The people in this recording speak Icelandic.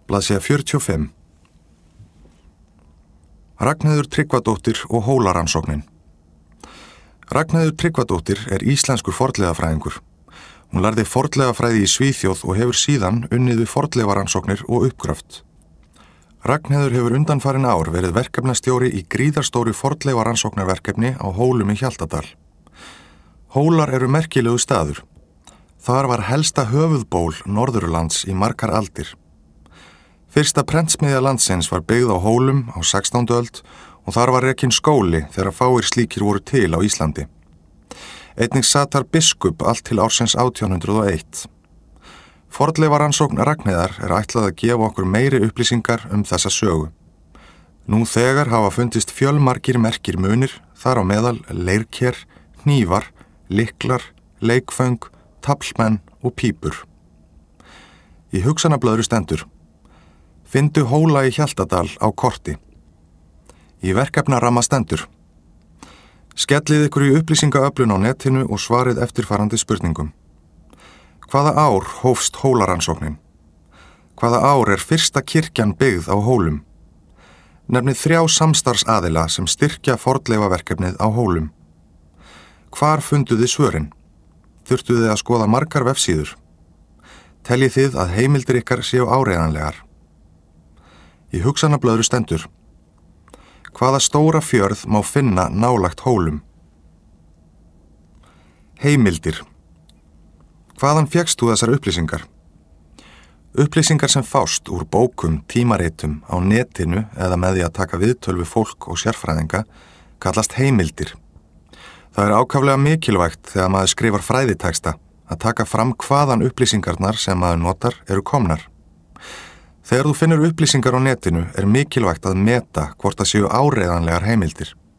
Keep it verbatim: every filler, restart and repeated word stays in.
Blaðsíða fjörutíu og fimm. Ragnheiður Tryggvadóttir og Hólarannsóknin. Ragnheiður Tryggvadóttir er íslenskur fornleifafræðingur. Hún lærði fornleifafræði í Svíþjóð og hefur síðan unnið við fornleifarannsóknir og uppgröft. Ragnheiður hefur undanfarin ár verið verkefnastjóri í gríðarstóru fornleifarannsóknarverkefni á Hólum í Hjaltadal. Hólar eru merkilegu staður. Þar var helsta höfuðból Norðurlands í margar aldir. Fyrsta prentsmiðja landsins var byggð á Hólum á sextándu öld og þar var rekinn skóli þegar fáir slíkir voru til á Íslandi. Einnig sat þar biskup allt til ársins átján hundrað og eitt. Fornleifarannsókn Ragnheiðar er ætlað að gefa okkur meiri upplýsingar um þessa sögu. Nú þegar hafa fundist fjölmargir merkir munir, þar á meðal leirker, hnífar, lyklar, leikföng, taflmenn og pípur. Í hugsanablaðru stendur: Findu Hóla í Hjaltadal á korti. Í verkefnaramma stendur: Skellið ykkur í upplýsingaöflun á netinu og svarið eftirfarandi spurningum. Hvaða ár hófst Hólarannsóknin? Hvaða ár er fyrsta kirkjan byggð á Hólum? Nefnið þrjá samstarfsaðila sem styrkja fornleifaverkefnið á Hólum. Hvar funduð þið svörin? Þurftuð þið að skoða margar vefsíður? Teljið þið að heimildir ykkar séu áreiðanlegar? Í hugsanablaðru stendur: Hvaða stóra fjörð má finna nálægt Hólum? Heimildir. Hvaðan fékkst þú þessar upplýsingar? Upplýsingar sem fást úr bókum, tímaritum, á netinu eða með því að taka viðtöl við fólk og sérfræðinga kallast heimildir. Það er ákaflega mikilvægt þegar maður skrifar fræðiteksta að taka fram hvaðan upplýsingarnar sem maður notar eru komnar. Þegar þú finnur upplýsingar á netinu er mikilvægt að meta hvort það séu áreiðanlegar heimildir.